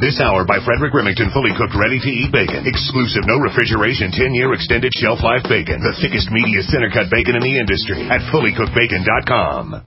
This hour by Frederick Remington, fully cooked, ready-to-eat bacon. Exclusive, no refrigeration, 10-year extended shelf life bacon. The thickest, meatiest center-cut bacon in the industry at fullycookedbacon.com.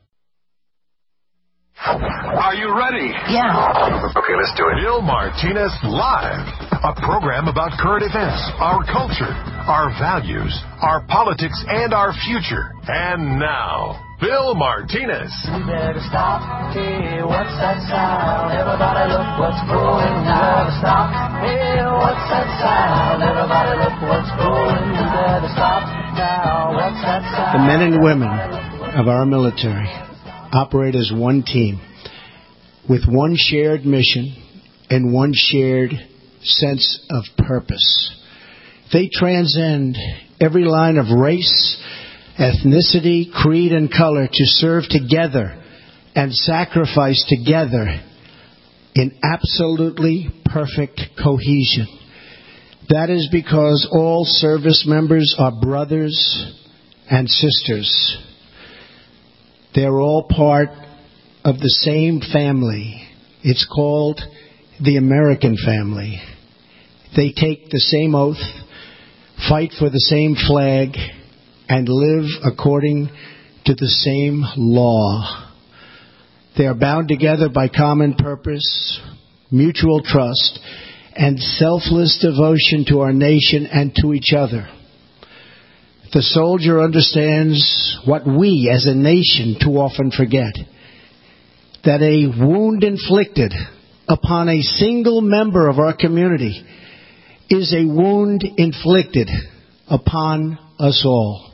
Are you ready? Yeah. Okay, let's do it. Bill Martinez Live, a program about current events, our culture, our values, our politics, and our future. And now, Bill Martinez. We better stop. Hey, what's that sound? Everybody look what's going on. Stop. Hey, what's that sound? Everybody look what's going. We better stop now. What's that sound? The men and women of our military operate as one team with one shared mission and one shared sense of purpose. They transcend every line of race, ethnicity, creed, and color to serve together and sacrifice together in absolutely perfect cohesion. That is because all service members are brothers and sisters. They're all part of the same family. It's called the American family. They take the same oath, fight for the same flag, and live according to the same law. They are bound together by common purpose, mutual trust, and selfless devotion to our nation and to each other. The soldier understands what we as a nation too often forget, that a wound inflicted upon a single member of our community is a wound inflicted upon us all.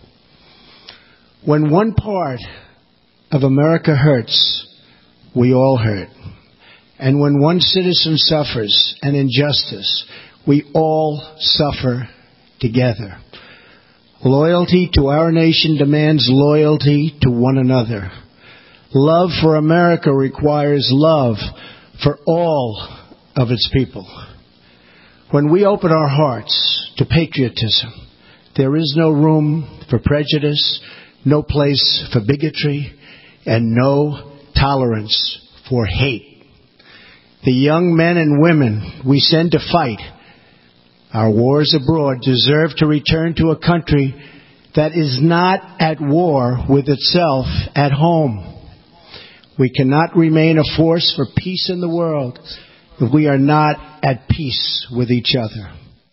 When one part of America hurts, we all hurt. And when one citizen suffers an injustice, we all suffer together. Loyalty to our nation demands loyalty to one another. Love for America requires love for all of its people. When we open our hearts to patriotism, there is no room for prejudice, no place for bigotry, and no tolerance for hate. The young men and women we send to fight our wars abroad deserve to return to a country that is not at war with itself at home. We cannot remain a force for peace in the world if we are not at peace with each other.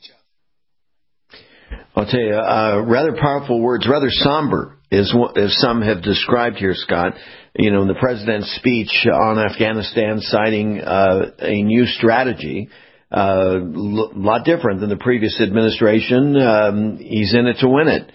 I'll tell you, rather powerful words, rather somber, as some have described here, Scott. You know, in the president's speech on Afghanistan, citing a new strategy, lot different than the previous administration. He's in it to win it.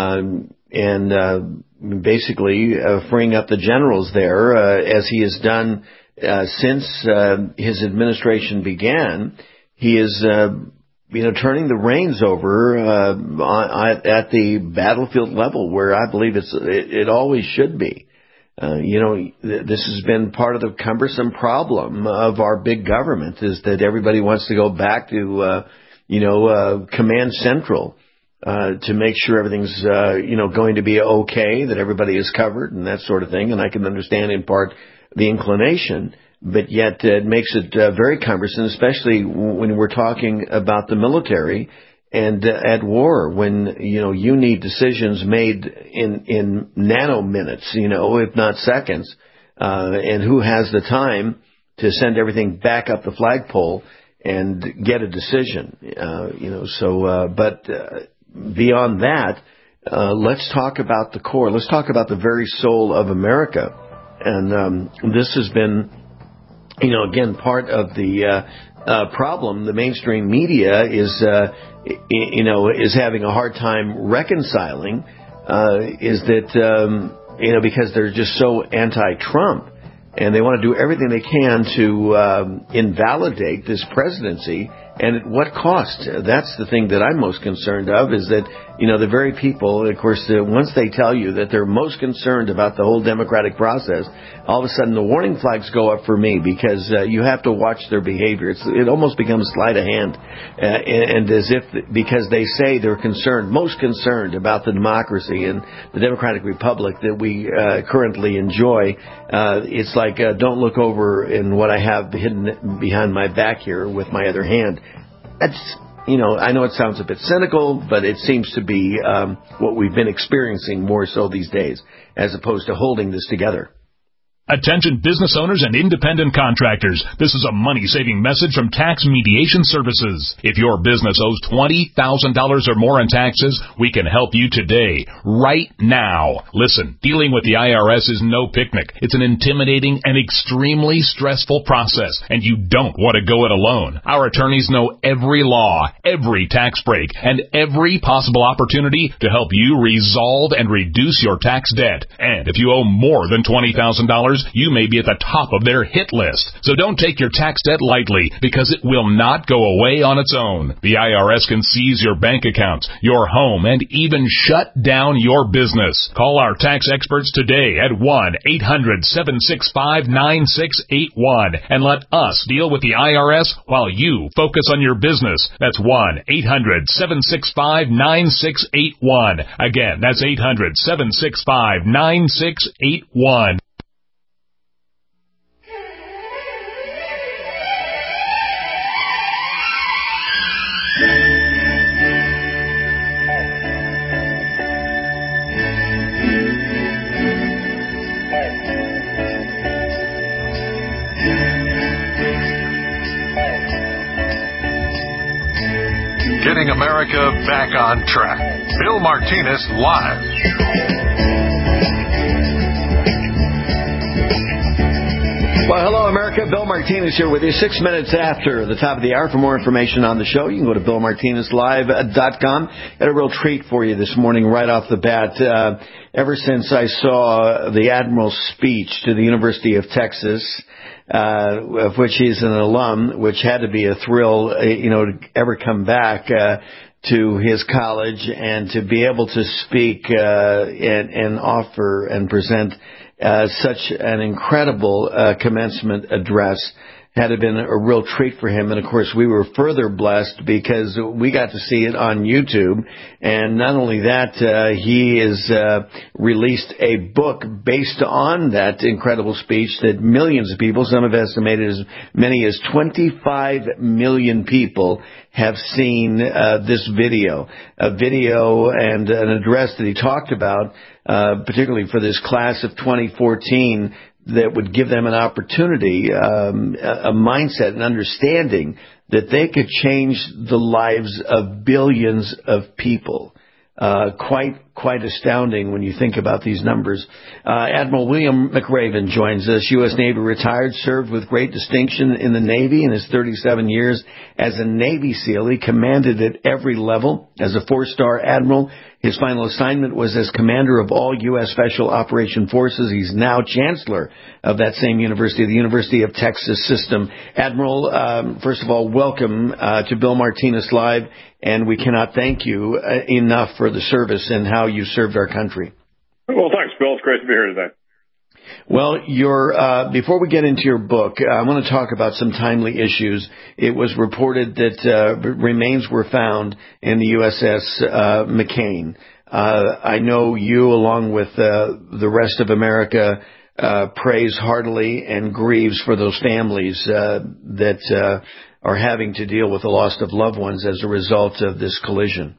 And basically freeing up the generals there, as he has done since his administration began. He is, turning the reins over at the battlefield level, where I believe it always should be. This has been part of the cumbersome problem of our big government, is that everybody wants to go back to, command central, to make sure everything's, going to be okay, that everybody is covered and that sort of thing. And I can understand in part the inclination, but yet it makes it very cumbersome, especially when we're talking about the military and at war, when, you need decisions made in nanominutes, if not seconds, and who has the time to send everything back up the flagpole and get a decision, but beyond that, let's talk about the core. Let's talk about the very soul of America. And this has been, again, part of the problem. The mainstream media is having a hard time reconciling, is that, because they're just so anti-Trump, and they want to do everything they can to invalidate this presidency and at what cost? That's the thing that I'm most concerned of, is that, the very people, of course, once they tell you that they're most concerned about the whole democratic process, all of a sudden the warning flags go up for me, because you have to watch their behavior. It almost becomes sleight of hand, and as if, because they say they're most concerned about the democracy and the democratic republic that we currently enjoy, it's like, don't look over in what I have hidden behind my back here with my other hand. That's, I know it sounds a bit cynical, but it seems to be what we've been experiencing more so these days, as opposed to holding this together. Attention business owners and independent contractors. This is a money-saving message from Tax Mediation Services. If your business owes $20,000 or more in taxes, we can help you today, right now. Listen, dealing with the IRS is no picnic. It's an intimidating and extremely stressful process, and you don't want to go it alone. Our attorneys know every law, every tax break, and every possible opportunity to help you resolve and reduce your tax debt. And if you owe more than $20,000, you may be at the top of their hit list. So don't take your tax debt lightly, because it will not go away on its own. The IRS can seize your bank accounts, your home, and even shut down your business. Call our tax experts today at 1-800-765-9681 and let us deal with the IRS while you focus on your business. That's 1-800-765-9681. Again, that's 800-765-9681. Getting America back on track. Bill Martinez Live. Well, hello, America. Bill Martinez here with you 6 minutes after the top of the hour. For more information on the show, you can go to BillMartinezLive.com. Got a real treat for you this morning right off the bat. Ever since I saw the Admiral's speech to the University of Texas, of which he's an alum, which had to be a thrill, to ever come back to his college and to be able to speak and offer and present such an incredible commencement address. Had it been a real treat for him. And, of course, we were further blessed because we got to see it on YouTube. And not only that, he has released a book based on that incredible speech that millions of people, some have estimated as many as 25 million people, have seen this video. A video and an address that he talked about, particularly for this class of 2014, that would give them an opportunity, a mindset, an understanding that they could change the lives of billions of people. Quite astounding when you think about these numbers. Admiral William McRaven joins us, U.S. Navy retired, served with great distinction in the Navy in his 37 years as a Navy SEAL. He commanded at every level as a 4-star admiral. His final assignment was as commander of all U.S. Special Operation Forces. He's now chancellor of that same university, the University of Texas System. Admiral, first of all, welcome to Bill Martinez Live, and we cannot thank you enough for the service and how you served our country. Well, thanks, Bill. It's great to be here today. Well, before we get into your book, I want to talk about some timely issues. It was reported that remains were found in the USS McCain. I know you, along with the rest of America, prays heartily and grieves for those families that are having to deal with the loss of loved ones as a result of this collision.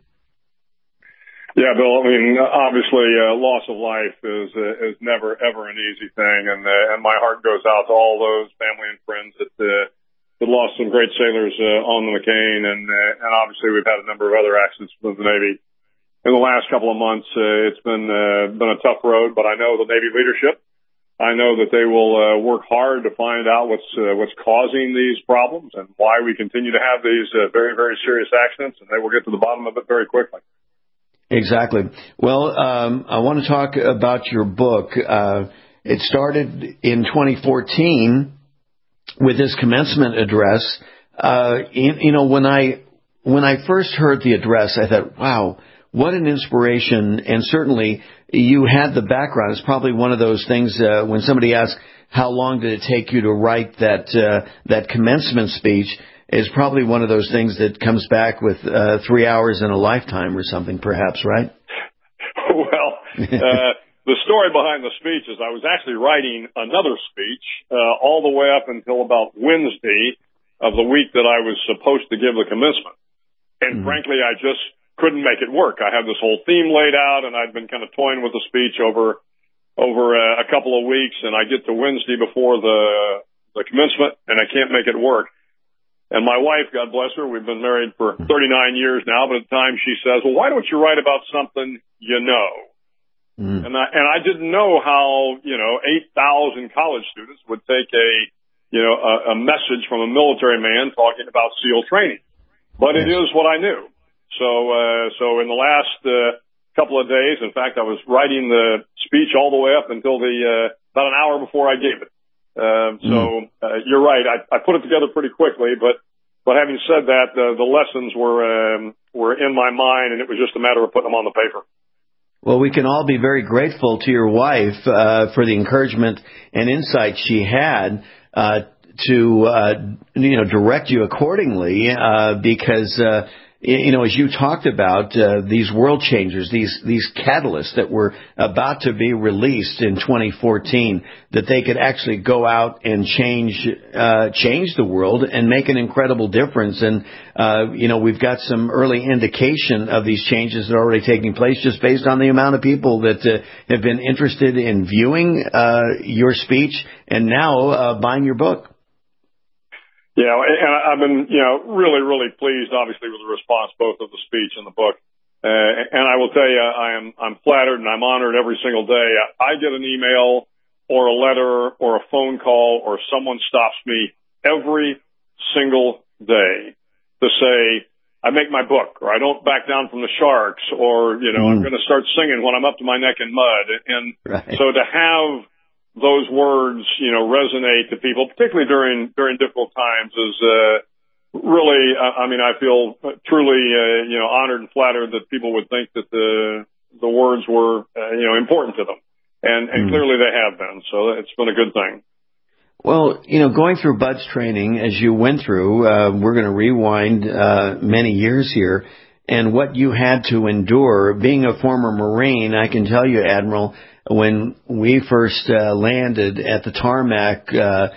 Yeah, Bill, I mean, obviously, loss of life is never, ever an easy thing. And my heart goes out to all those family and friends that lost some great sailors on the McCain. And obviously, we've had a number of other accidents with the Navy in the last couple of months. It's been a tough road, but I know the Navy leadership. I know that they will work hard to find out what's causing these problems and why we continue to have these very, very serious accidents, and they will get to the bottom of it very quickly. Exactly. Well, I want to talk about your book. It started in 2014 with this commencement address When I first heard the address, I thought, wow, what an inspiration. And certainly you had the background. It's probably one of those things when somebody asks, how long did it take you to write that commencement speech, is probably one of those things that comes back with 3 hours in a lifetime or something, perhaps, right? Well, the story behind the speech is I was actually writing another speech all the way up until about Wednesday of the week that I was supposed to give the commencement. And frankly, I just couldn't make it work. I had this whole theme laid out, and I'd been kind of toying with the speech over a couple of weeks, and I get to Wednesday before the commencement, and I can't make it work. And my wife, God bless her, we've been married for 39 years now, but at the time she says, well, why don't you write about something you know? And I didn't know how, 8,000 college students would take a message from a military man talking about SEAL training. But it is what I knew. So in the last couple of days, in fact, I was writing the speech all the way up until about an hour before I gave it. You're right. I put it together pretty quickly, but having said that, the lessons were in my mind, and it was just a matter of putting them on the paper. Well, we can all be very grateful to your wife for the encouragement and insight she had to direct you accordingly, because as you talked about, these world changers, these catalysts that were about to be released in 2014, that they could actually go out and change the world and make an incredible difference. And, we've got some early indication of these changes that are already taking place just based on the amount of people that have been interested in viewing your speech and now buying your book. Yeah, and I've been, really, really pleased, obviously, with the response both of the speech and the book. And I will tell you, I'm flattered and I'm honored every single day. I get an email or a letter or a phone call or someone stops me every single day to say, I make my book, or I don't back down from the sharks, or, I'm going to start singing when I'm up to my neck in mud. And so to have those words, resonate to people, particularly during difficult times, is really, I feel truly, honored and flattered that people would think that the words were, important to them. And clearly they have been. So it's been a good thing. Well, going through Bud's training, as you went through, we're going to rewind many years here, and what you had to endure. Being a former Marine, I can tell you, Admiral, when we first landed at the tarmac at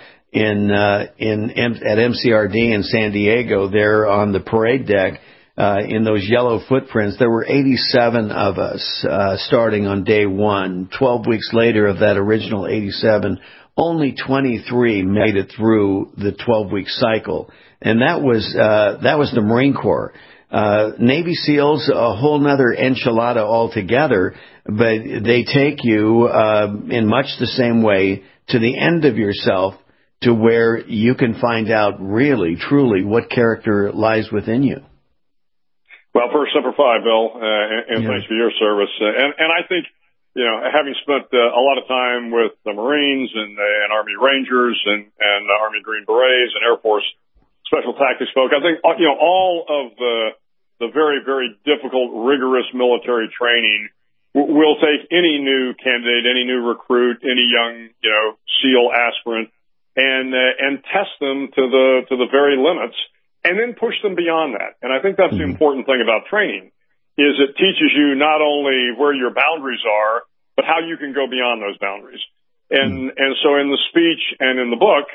MCRD in San Diego, there on the parade deck, in those yellow footprints, there were 87 of us starting on day one. 12 weeks later, of that original 87, only 23 made it through the 12-week cycle, and that was the Marine Corps. Navy SEALs, a whole nother enchilada altogether, but they take you in much the same way to the end of yourself, to where you can find out really, truly what character lies within you. Well, first, Semper Fi, Bill, and thanks for your service. And I think, having spent a lot of time with the Marines and Army Rangers and Army Green Berets and Air Force Special Tactics folk, I think, all of the very, very difficult, rigorous military training will take any new candidate, any new recruit, any young, SEAL aspirant, and test them to the very limits, and then push them beyond that. And I think that's the important thing about training, is it teaches you not only where your boundaries are, but how you can go beyond those boundaries. And so in the speech and in the book,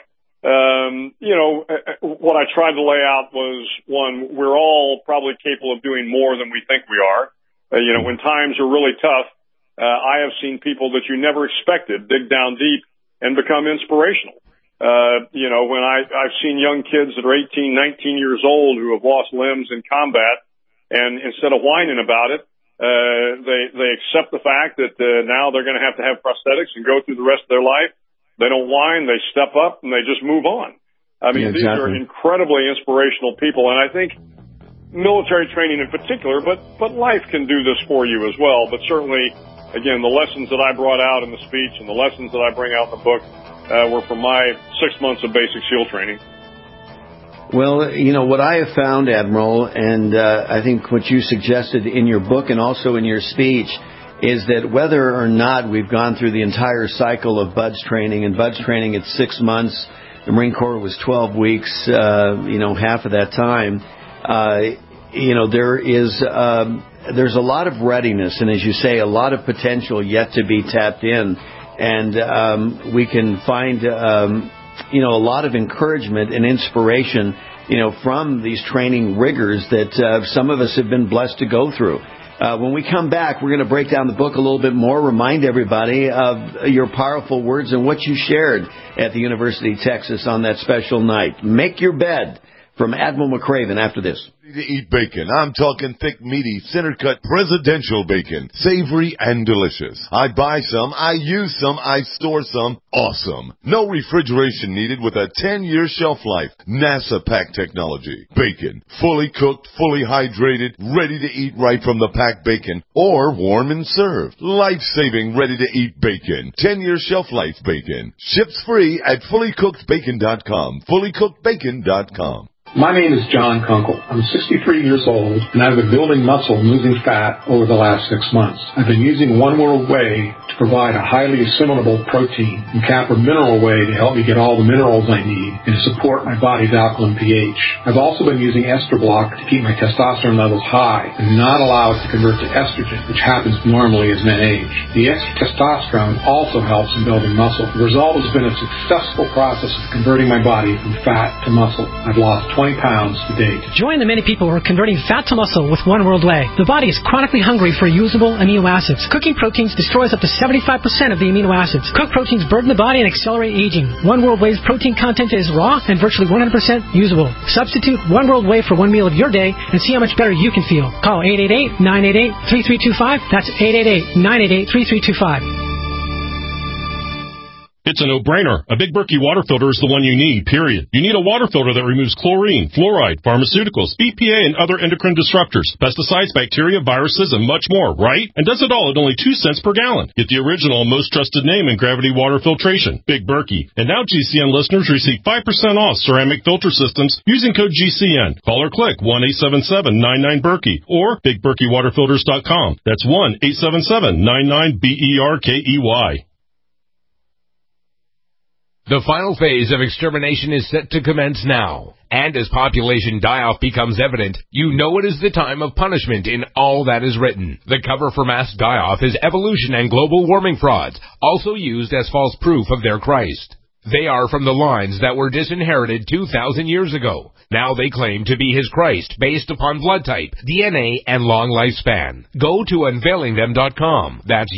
what I tried to lay out was, one, we're all probably capable of doing more than we think we are. When times are really tough, I have seen people that you never expected dig down deep and become inspirational. When I've seen young kids that are 18, 19 years old who have lost limbs in combat, and instead of whining about it, they accept the fact that now they're going to have prosthetics and go through the rest of their life. They don't whine, they step up, and they just move on. These are incredibly inspirational people, and I think military training in particular, but life can do this for you as well. But certainly, again, the lessons that I brought out in the speech and the lessons that I bring out in the book were from my 6 months of basic SEAL training. Well, what I have found, Admiral, and I think what you suggested in your book and also in your speech, is that whether or not we've gone through the entire cycle of BUDS training, and BUDS training it's 6 months, the Marine Corps was 12 weeks, half of that time, there's a lot of readiness, and as you say, a lot of potential yet to be tapped in, and we can find a lot of encouragement and inspiration, from these training rigors that some of us have been blessed to go through. When we come back, we're going to break down the book a little bit more, remind everybody of your powerful words and what you shared at the University of Texas on that special night. Make your bed, from Admiral McRaven after this. To eat bacon. I'm talking thick, meaty, center-cut presidential bacon. Savory and delicious. I buy some, I use some, I store some. Awesome. No refrigeration needed with a 10-year shelf life. NASA pack technology. Bacon. Fully cooked, fully hydrated, ready to eat right from the packed bacon. Or warm and served. Life-saving, ready-to-eat bacon. 10-year shelf life bacon. Ships free at fullycookedbacon.com. Fullycookedbacon.com. My name is John Kunkel. I'm 63 years old, and I've been building muscle and losing fat over the last 6 months. I've been using One World Whey to provide a highly assimilable protein and Capra Mineral Whey to help me get all the minerals I need and to support my body's alkaline pH. I've also been using Ester Block to keep my testosterone levels high and not allow it to convert to estrogen, which happens normally as men age. The extra testosterone also helps in building muscle. The result has been a successful process of converting my body from fat to muscle. I've lost 20 pounds to date. Join the many people who are converting fat to muscle with One World Whey. The body is chronically hungry for usable amino acids. Cooking proteins destroys up to 75% of the amino acids. Cooked proteins burden the body and accelerate aging. One World Whey's protein content is raw and virtually 100% usable. Substitute One World Whey for one meal of your day and see how much better you can feel. Call 888-988-3325. That's 888-988-3325. It's a no-brainer. A Big Berkey water filter is the one you need, period. You need a water filter that removes chlorine, fluoride, pharmaceuticals, BPA, and other endocrine disruptors, pesticides, bacteria, viruses, and much more, right? And does it all at only 2 cents per gallon. Get the original and most trusted name in gravity water filtration, Big Berkey. And now GCN listeners receive 5% off ceramic filter systems using code GCN. Call or click 1-877-99-BERKEY or BigBerkeyWaterFilters.com. That's 1-877-99-BERKEY. The final phase of extermination is set to commence now. And as population die-off becomes evident, you know it is the time of punishment in all that is written. The cover for mass die-off is evolution and global warming frauds, also used as false proof of their Christ. They are from the lines that were disinherited 2,000 years ago. Now they claim to be his Christ based upon blood type, DNA, and long lifespan. Go to unveilingthem.com. That's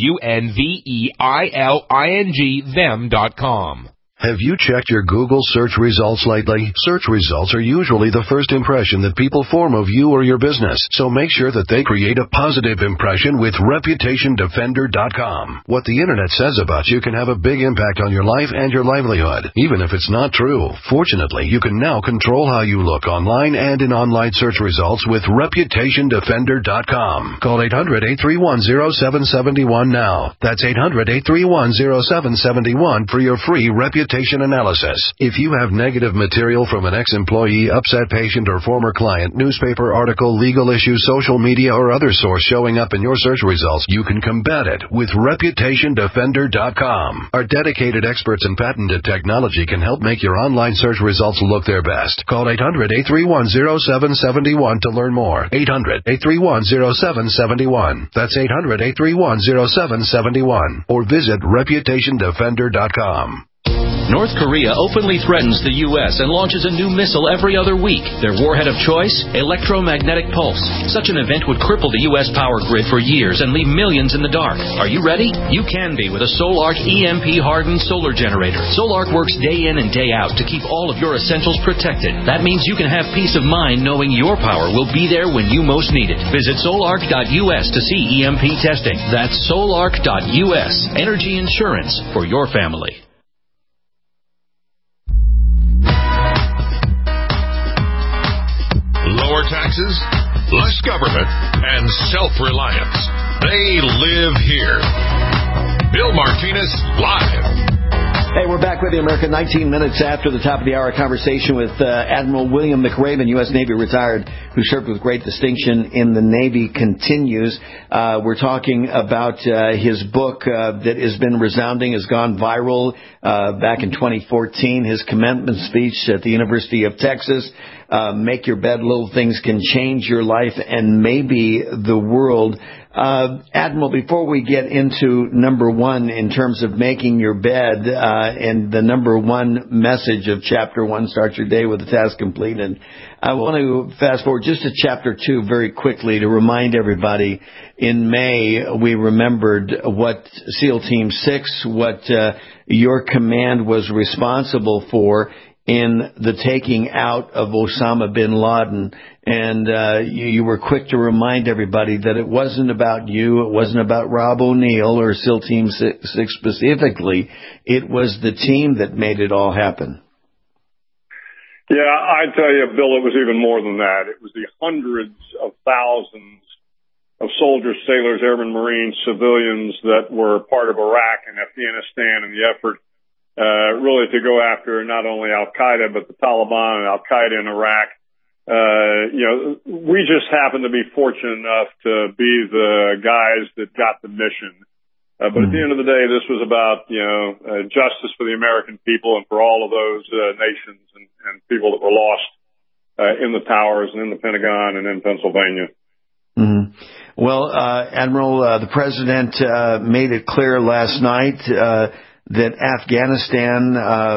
UNVEILING them.com. Have you checked your Google search results lately? Search results are usually the first impression that people form of you or your business, so make sure that they create a positive impression with ReputationDefender.com. What the Internet says about you can have a big impact on your life and your livelihood, even if it's not true. Fortunately, you can now control how you look online and in online search results with ReputationDefender.com. Call 800-831-0771 now. That's 800-831-0771 for your free reputation analysis. If you have negative material from an ex-employee, upset patient, or former client, newspaper article, legal issue, social media, or other source showing up in your search results, you can combat it with ReputationDefender.com. Our dedicated experts in patented technology can help make your online search results look their best. Call 800-831-0771 to learn more. 800-831-0771. That's 800-831-0771. Or visit ReputationDefender.com. North Korea openly threatens the U.S. and launches a new missile every other week. Their warhead of choice? Electromagnetic pulse. Such an event would cripple the U.S. power grid for years and leave millions in the dark. Are you ready? You can be with a Solarc EMP-hardened solar generator. Solarc works day in and day out to keep all of your essentials protected. That means you can have peace of mind knowing your power will be there when you most need it. Visit Solarc.us to see EMP testing. That's Solarc.us. Energy insurance for your family. Lower taxes, less government, and self-reliance. They live here. Bill Martinez, live. Hey, we're back with you, America. 19 minutes after the top of the hour, conversation with Admiral William McRaven, U.S. Navy retired, who served with great distinction in the Navy, continues. We're talking about his book that has been resounding, has gone viral back in 2014, his commencement speech at the University of Texas, Make Your Bed, Little Things Can Change Your Life and Maybe the World. Admiral, before we get into number one in terms of making your bed and the number one message of Chapter 1, start your day with a task completed, I want to fast forward just to Chapter 2 very quickly to remind everybody. In May, we remembered what SEAL Team 6, what your command was responsible for in the taking out of Osama bin Laden. And you were quick to remind everybody that it wasn't about you, it wasn't about Rob O'Neill or SEAL Team 6 specifically. It was the team that made it all happen. Yeah, I tell you, Bill, it was even more than that. It was the hundreds of thousands of soldiers, sailors, airmen, Marines, civilians that were part of Iraq and Afghanistan and the effort really to go after not only Al-Qaeda, but the Taliban and Al-Qaeda in Iraq. We just happened to be fortunate enough to be the guys that got the mission. But at the end of the day, this was about, justice for the American people and for all of those nations and people that were lost in the towers and in the Pentagon and in Pennsylvania. Mm-hmm. Well, Admiral, the President made it clear last night that Afghanistan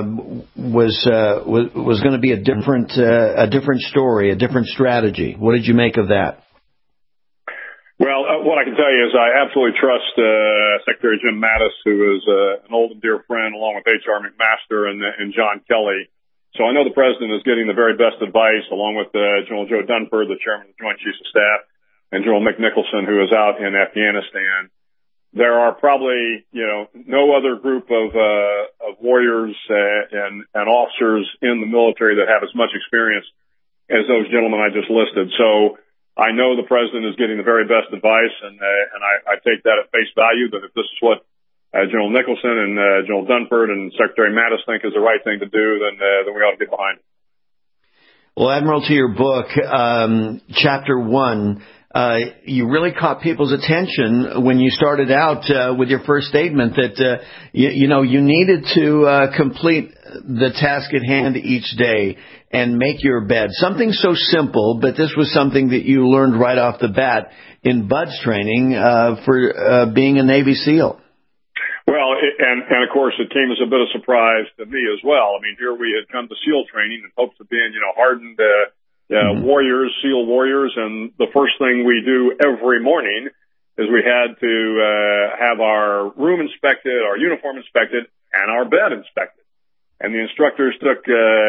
was going to be a different story, a different strategy. What did you make of that? Well, what I can tell you is I absolutely trust Secretary Jim Mattis, who is an old and dear friend, along with H.R. McMaster and John Kelly. So I know the President is getting the very best advice, along with General Joe Dunford, the Chairman of the Joint Chiefs of Staff, and General Mick Nicholson, who is out in Afghanistan. There are probably, no other group of warriors and officers in the military that have as much experience as those gentlemen I just listed. So I know the President is getting the very best advice, and I take that at face value, that if this is what General Nicholson and General Dunford and Secretary Mattis think is the right thing to do, then we ought to get behind it. Well, Admiral, to your book, Chapter 1, you really caught people's attention when you started out with your first statement that, you needed to complete the task at hand each day and make your bed. Something so simple, but this was something that you learned right off the bat in BUDS training for being a Navy SEAL. Well, and of course, it came as a bit of surprise to me as well. I mean, here we had come to SEAL training in hopes of being, hardened warriors, SEAL warriors, and the first thing we do every morning is we had to have our room inspected, our uniform inspected, and our bed inspected. And the instructors took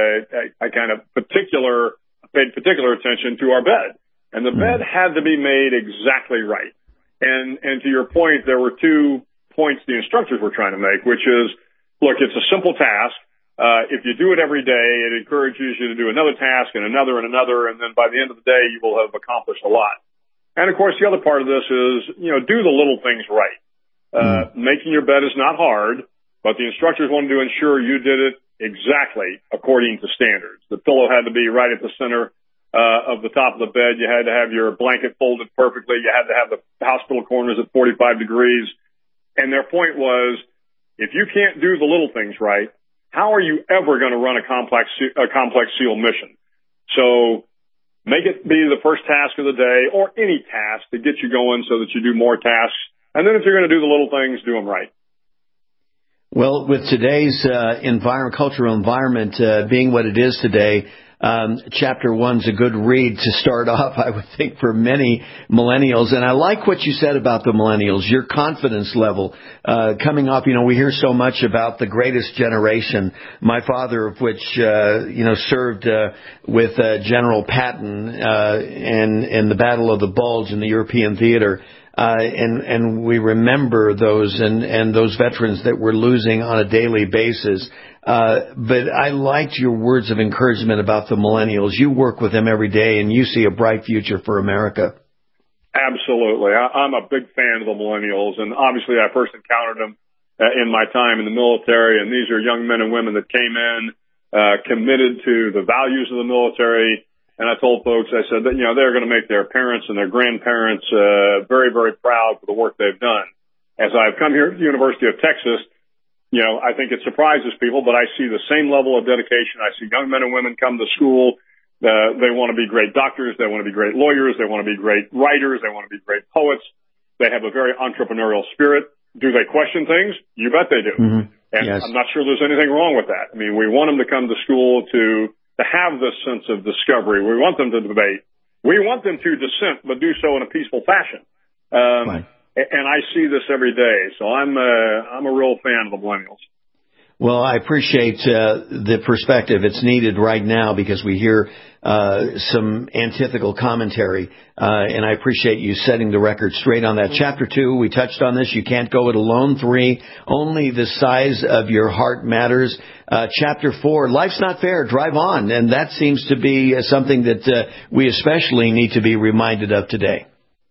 paid particular attention to our bed. And the bed had to be made exactly right. And to your point, there were 2 points the instructors were trying to make, which is, look, it's a simple task. If you do it every day, it encourages you to do another task and another, and then by the end of the day, you will have accomplished a lot. And of course, the other part of this is, do the little things right. Making your bed is not hard, but the instructors wanted to ensure you did it exactly according to standards. The pillow had to be right at the center of the top of the bed. You had to have your blanket folded perfectly. You had to have the hospital corners at 45 degrees. And their point was, if you can't do the little things right, how are you ever going to run a complex SEAL mission? So make it be the first task of the day, or any task to get you going so that you do more tasks. And then if you're going to do the little things, do them right. Well, with today's cultural environment being what it is today, Chapter 1's a good read to start off, I would think, for many millennials. And I like what you said about the millennials, your confidence level coming up. We hear so much about the greatest generation, my father of which, served with General Patton in the Battle of the Bulge in the European theater. And we remember those and those veterans that we're losing on a daily basis. But I liked your words of encouragement about the millennials. You work with them every day, and you see a bright future for America. Absolutely. I'm a big fan of the millennials, and obviously I first encountered them in my time in the military, and these are young men and women that came in committed to the values of the military. And I told folks, I said that, they're going to make their parents and their grandparents very, very proud for the work they've done. As I've come here to the University of Texas, I think it surprises people, but I see the same level of dedication. I see young men and women come to school. They want to be great doctors. They want to be great lawyers. They want to be great writers. They want to be great poets. They have a very entrepreneurial spirit. Do they question things? You bet they do. Mm-hmm. And yes. I'm not sure there's anything wrong with that. I mean, we want them to come to school to have this sense of discovery. We want them to debate. We want them to dissent, but do so in a peaceful fashion. Right. And I see this every day. So I'm a real fan of the millennials. Well, I appreciate the perspective. It's needed right now because we hear some antithetical commentary, and I appreciate you setting the record straight on that. Chapter 2, we touched on this. You can't go it alone. 3, only the size of your heart matters. Chapter 4, life's not fair. Drive on. And that seems to be something that we especially need to be reminded of today.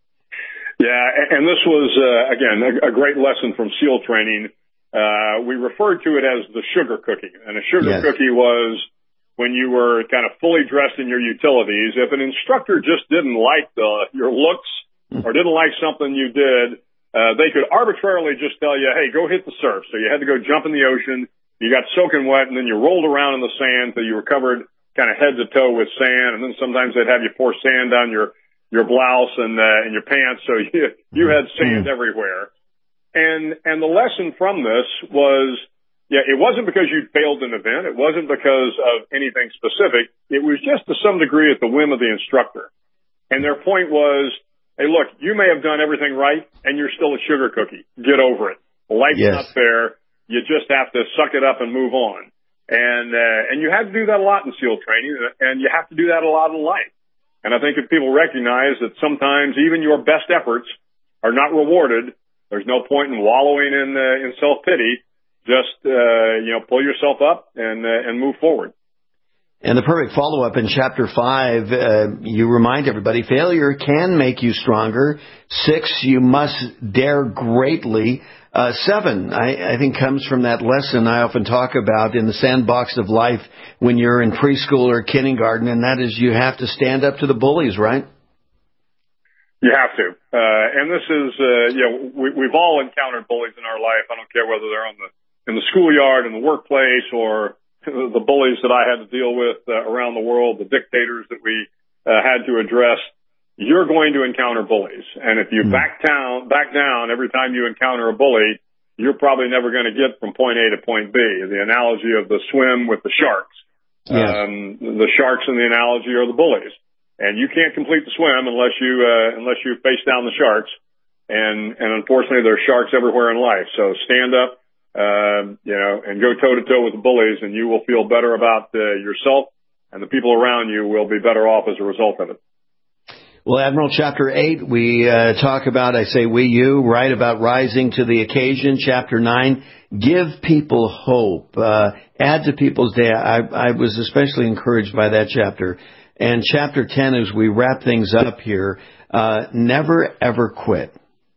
Yeah, and this was, again, a great lesson from SEAL training. We referred to it as the sugar cookie. And a sugar cookie was when you were kind of fully dressed in your utilities. If an instructor just didn't like your looks or didn't like something you did, they could arbitrarily just tell you, hey, go hit the surf. So you had to go jump in the ocean. You got soaking wet, and then you rolled around in the sand till you were covered kind of head to toe with sand. And then sometimes they'd have you pour sand down your blouse and your pants. So you had sand everywhere. And the lesson from this was, it wasn't because you failed an event. It wasn't because of anything specific. It was just to some degree at the whim of the instructor. And their point was, hey, look, you may have done everything right, and you're still a sugar cookie. Get over it. Life's not fair. You just have to suck it up and move on. And you have to do that a lot in SEAL training, and you have to do that a lot in life. And I think if people recognize that sometimes even your best efforts are not rewarded, there's no point in wallowing in self-pity. Just, pull yourself up and move forward. And the perfect follow-up in Chapter 5, you remind everybody, failure can make you stronger. 6, you must dare greatly. 7, I think, comes from that lesson I often talk about in the sandbox of life when you're in preschool or kindergarten, and that is you have to stand up to the bullies, right? You have to. And this is, we've all encountered bullies in our life. I don't care whether they're in the schoolyard, in the workplace, or the bullies that I had to deal with around the world, the dictators that we had to address. You're going to encounter bullies. And if you back down every time you encounter a bully, you're probably never going to get from point A to point B. The analogy of the swim with the sharks. Yes. The sharks in the analogy are the bullies. And you can't complete the swim unless you face down the sharks. And unfortunately, there are sharks everywhere in life. So stand up, and go toe to toe with the bullies, and you will feel better about yourself, and the people around you will be better off as a result of it. Well, Admiral, Chapter 8, we talk about, write about rising to the occasion. Chapter 9, give people hope. Add to people's day. I was especially encouraged by that chapter. And Chapter 10, as we wrap things up here, never, ever quit.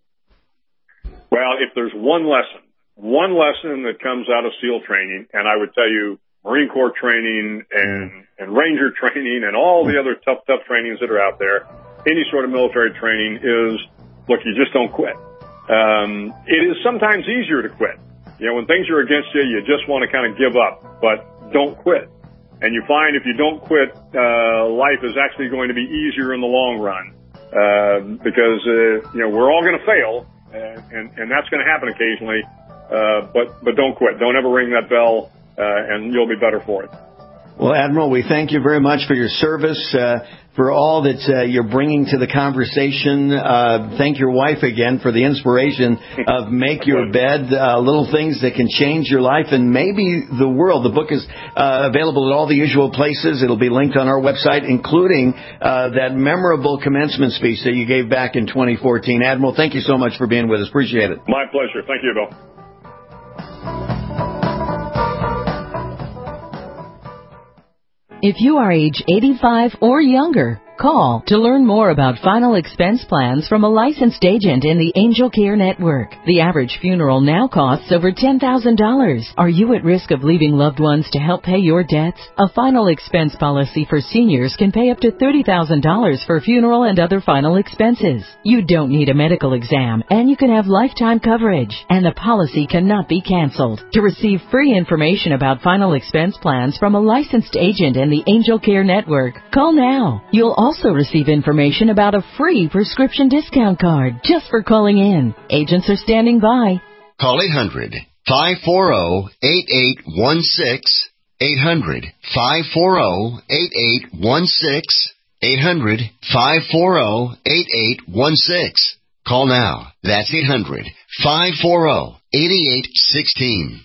Well, if there's one lesson that comes out of SEAL training, and I would tell you Marine Corps training and Ranger training and all the other tough trainings that are out there, any sort of military training is, look, you just don't quit. It is sometimes easier to quit. When things are against you, you just want to kind of give up, but don't quit. And you find if you don't quit, life is actually going to be easier in the long run, because, we're all going to fail, and that's going to happen occasionally, but don't quit. Don't ever ring that bell, and you'll be better for it. Well, Admiral, we thank you very much for your service, for all that you're bringing to the conversation. Thank your wife again for the inspiration of Make Your Bed, little things that can change your life and maybe the world. The book is available at all the usual places. It'll be linked on our website, including that memorable commencement speech that you gave back in 2014. Admiral, thank you so much for being with us. Appreciate it. My pleasure. Thank you, Bill. If you are age 85 or younger, Call to learn more about final expense plans from a licensed agent in the Angel Care Network. The average funeral now costs over $10,000. Are you at risk of leaving loved ones to help pay your debts? A final expense policy for seniors can pay up to $30,000 for funeral and other final expenses. You don't need a medical exam, and you can have lifetime coverage, and the policy cannot be canceled. To receive free information about final expense plans from a licensed agent in the Angel Care Network, call now. You'll also receive information about a free prescription discount card just for calling in. Agents are standing by. Call 800-540-8816. 800-540-8816. 800-540-8816. Call now. That's 800-540-8816.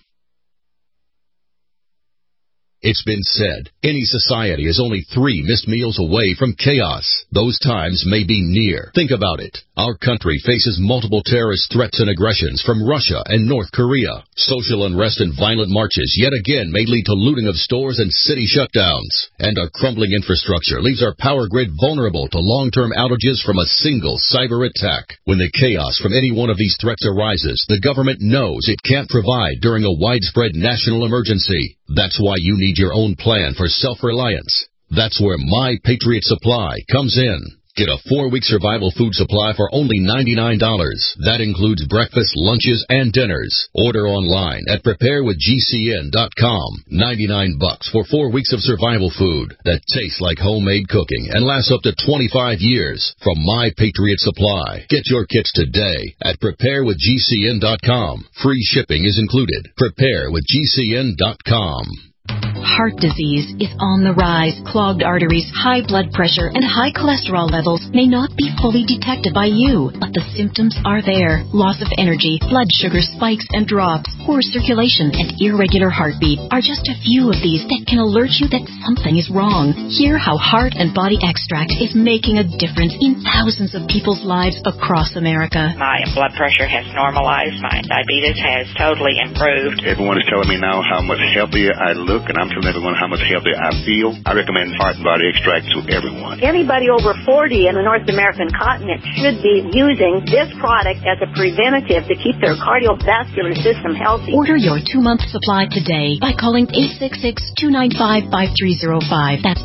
It's been said, any society is only 3 missed meals away from chaos. Those times may be near. Think about it. Our country faces multiple terrorist threats and aggressions from Russia and North Korea. Social unrest and violent marches yet again may lead to looting of stores and city shutdowns. And our crumbling infrastructure leaves our power grid vulnerable to long-term outages from a single cyber attack. When the chaos from any one of these threats arises, the government knows it can't provide during a widespread national emergency. That's why you need your own plan for self-reliance. That's where My Patriot Supply comes in. Get a 4-week survival food supply for only $99. That includes breakfast, lunches, and dinners. Order online at preparewithgcn.com. $99 for 4 weeks of survival food that tastes like homemade cooking and lasts up to 25 years from My Patriot Supply. Get your kits today at preparewithgcn.com. Free shipping is included. Preparewithgcn.com. Heart disease is on the rise. Clogged arteries, high blood pressure, and high cholesterol levels may not be fully detected by you, but the symptoms are there. Loss of energy, blood sugar spikes and drops, poor circulation, and irregular heartbeat are just a few of these that can alert you that something is wrong. Hear how Heart and Body Extract is making a difference in thousands of people's lives across America. My blood pressure has normalized. My diabetes has totally improved. Everyone is telling me now how much healthier I look, and I'm telling everyone how much healthier I feel. I recommend Heart and Body Extract to everyone. Anybody over 40 in the North American continent should be using this product as a preventative to keep their cardiovascular system healthy. Order your 2-month supply today by calling 866-295-5305. That's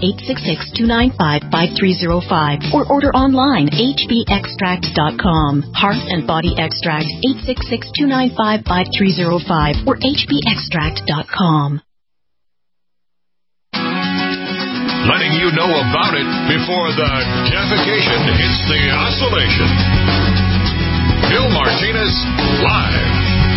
866-295-5305. Or order online, hbextract.com. Heart and Body Extract, 866-295-5305 or hbextract.com. Letting you know about it before the defecation hits the oscillation. Bill Martinez, live.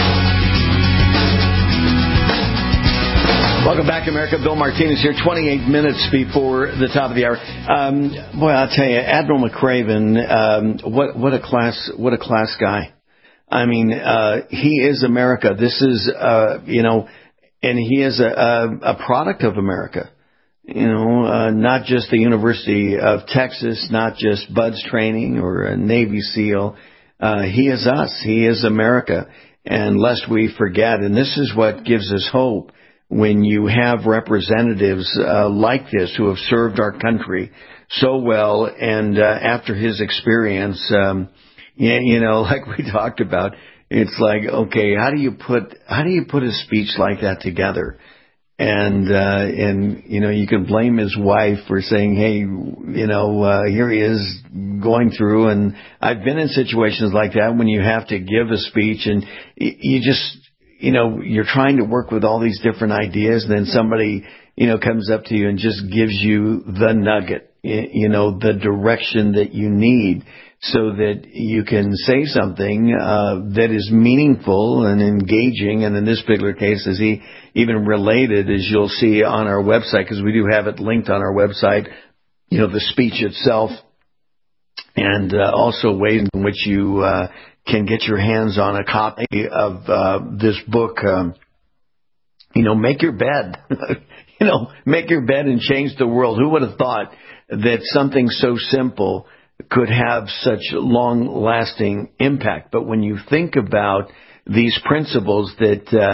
Welcome back, America. Bill Martinez here, 28 minutes before the top of the hour. Boy, I'll tell you, Admiral McRaven, what a class guy. I mean, he is America. This is, and he is a product of America. Not just the University of Texas, not just Bud's Training or a Navy SEAL. He is us. He is America. And lest we forget, and this is what gives us hope when you have representatives like this who have served our country so well. And after his experience, like we talked about, it's like, okay, how do you put a speech like that together? And you can blame his wife for saying, hey, here he is going through. And I've been in situations like that when you have to give a speech and you just, you're trying to work with all these different ideas. And then somebody, comes up to you and just gives you the nugget, the direction that you need so that you can say something that is meaningful and engaging. And in this particular case, as he even related, as you'll see on our website, because we do have it linked on our website, the speech itself, and also ways in which you can get your hands on a copy of this book. Make your bed. Make your bed and change the world. Who would have thought that something so simple could have such long-lasting impact? But when you think about these principles that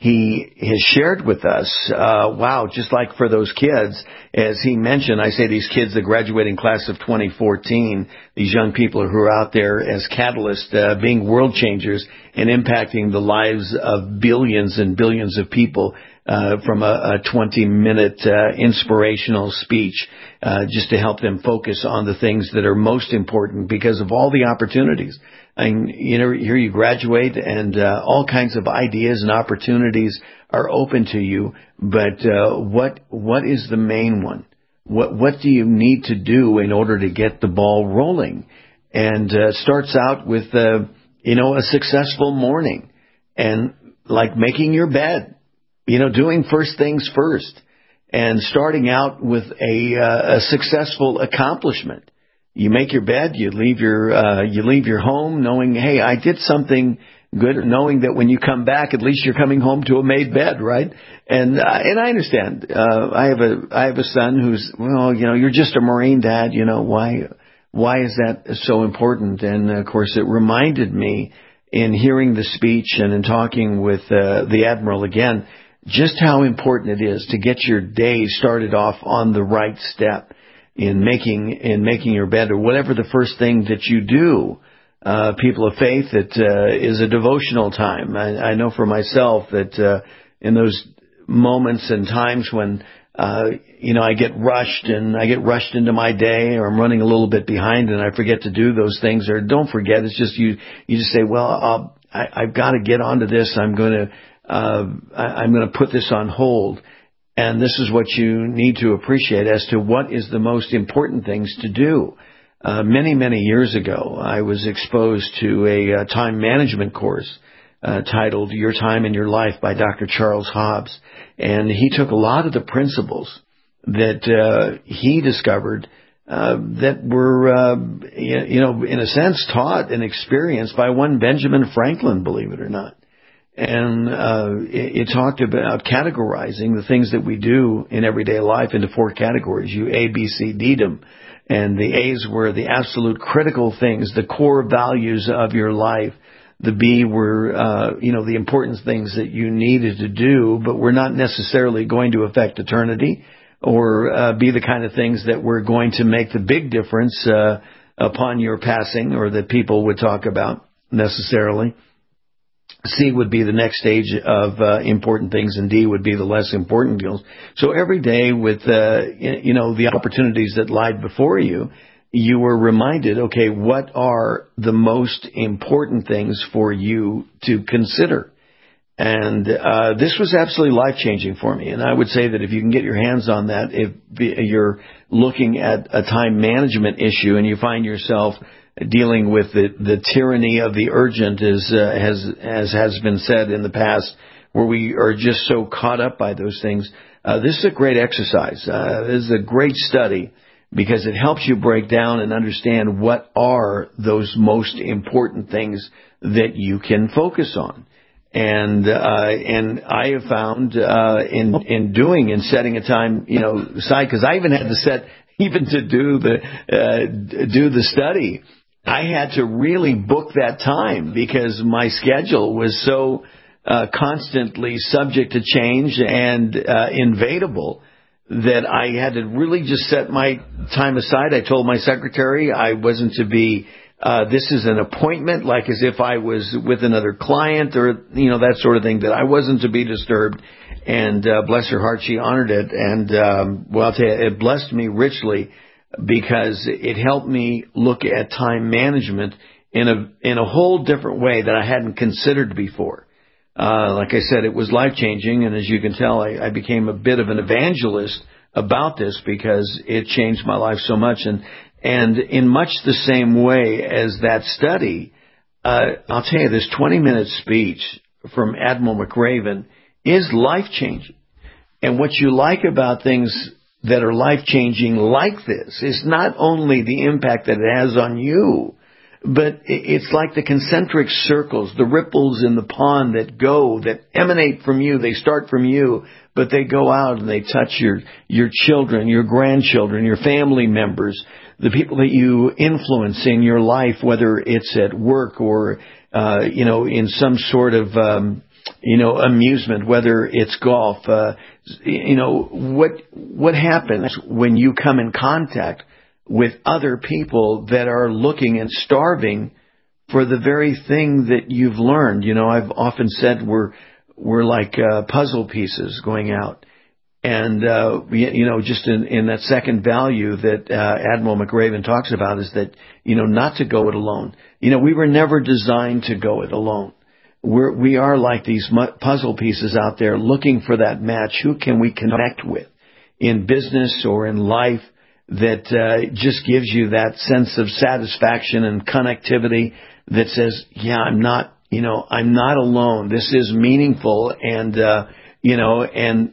he has shared with us, wow, just like for those kids, as he mentioned, I say these kids, the graduating class of 2014, these young people who are out there as catalysts, being world changers and impacting the lives of billions and billions of people, from a 20-minute inspirational speech, just to help them focus on the things that are most important because of all the opportunities. And, here you graduate and all kinds of ideas and opportunities are open to you. But what is the main one? What do you need to do in order to get the ball rolling? And starts out with a successful morning and like making your bed, doing first things first, and starting out with a successful accomplishment. You make your bed, you leave your home knowing, hey, I did something good, knowing that when you come back, at least you're coming home to a made bed, right? And I understand. I have a son who's, you're just a Marine, Dad. Why is that so important? And of course, it reminded me in hearing the speech and in talking with the Admiral again, just how important it is to get your day started off on the right step in making your bed, or whatever the first thing that you do. People of faith, it is a devotional time. I know for myself that in those moments and times when I get rushed into my day, or I'm running a little bit behind and I forget to do those things, or don't forget. It's just you just say, well, I've got to get onto this. I'm going to put this on hold. And this is what you need to appreciate as to what is the most important things to do. Many, many years ago, I was exposed to a time management course titled Your Time in Your Life by Dr. Charles Hobbs. And he took a lot of the principles that he discovered that were, in a sense, taught and experienced by one Benjamin Franklin, believe it or not. And it talked about categorizing the things that we do in everyday life into 4 categories. You A, B, C, D'd them. And the A's were the absolute critical things, the core values of your life. The B were, the important things that you needed to do, but were not necessarily going to affect eternity or be the kind of things that were going to make the big difference upon your passing, or that people would talk about necessarily. C would be the next stage of important things, and D would be the less important deals. So every day with, the opportunities that lied before you, you were reminded, okay, what are the most important things for you to consider? And this was absolutely life-changing for me. And I would say that if you can get your hands on that, if you're looking at a time management issue and you find yourself dealing with the tyranny of the urgent, as has been said in the past, where we are just so caught up by those things. This is a great exercise. This is a great study because it helps you break down and understand what are those most important things that you can focus on. And I have found in setting a time aside, because I even had to set to do the study. I had to really book that time because my schedule was so constantly subject to change and invadable that I had to really just set my time aside. I told my secretary I wasn't to be, this is an appointment, like as if I was with another client or, that sort of thing, that I wasn't to be disturbed. And bless her heart, she honored it. And I'll tell you, it blessed me richly, because it helped me look at time management in a whole different way that I hadn't considered before. Like I said, it was life-changing, and as you can tell, I became a bit of an evangelist about this because it changed my life so much. And in much the same way as that study, I'll tell you, this 20-minute speech from Admiral McRaven is life-changing. And what you like about things that are life-changing like this is not only the impact that it has on you, but it's like the concentric circles, the ripples in the pond that emanate from you. They start from you, but they go out and they touch your children, your grandchildren, your family members, the people that you influence in your life, whether it's at work or, in some sort of, amusement, whether it's golf. What happens when you come in contact with other people that are looking and starving for the very thing that you've learned? I've often said we're like puzzle pieces going out. And, just in that second value that Admiral McRaven talks about is that, not to go it alone. We were never designed to go it alone. We are like these puzzle pieces out there looking for that match. Who can we connect with in business or in life that just gives you that sense of satisfaction and connectivity that says, yeah, I'm not alone. This is meaningful. And, and